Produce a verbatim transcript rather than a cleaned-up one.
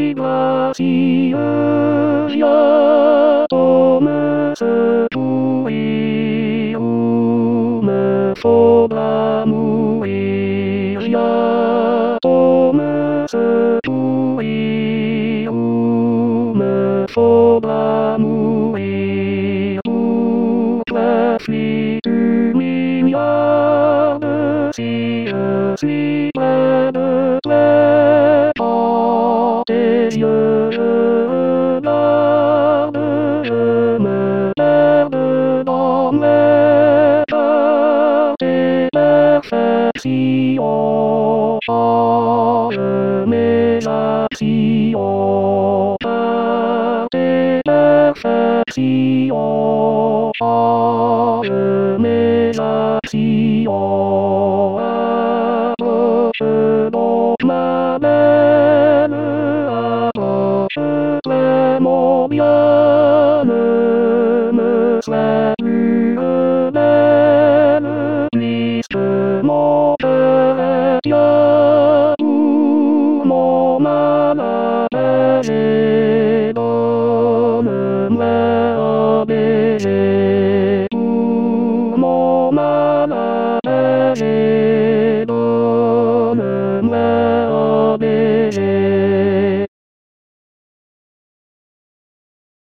si gracieuse, j'attends ce sourire où me faudra mourir, j'attends ce sourire où me faudra mourir. Pourquoi fuis-tu milliards si je suis près de toi? Dans tes yeux je regarde, je me perds dans mes par tes perfections, change mes actions, par tes perfections, change mes actions. Approche donc ma belle, approche-toi mon bien, ne me sois plus rebelle, puisque mon cœur est tien, pour mon âme apaisée, donne-moi un baiser.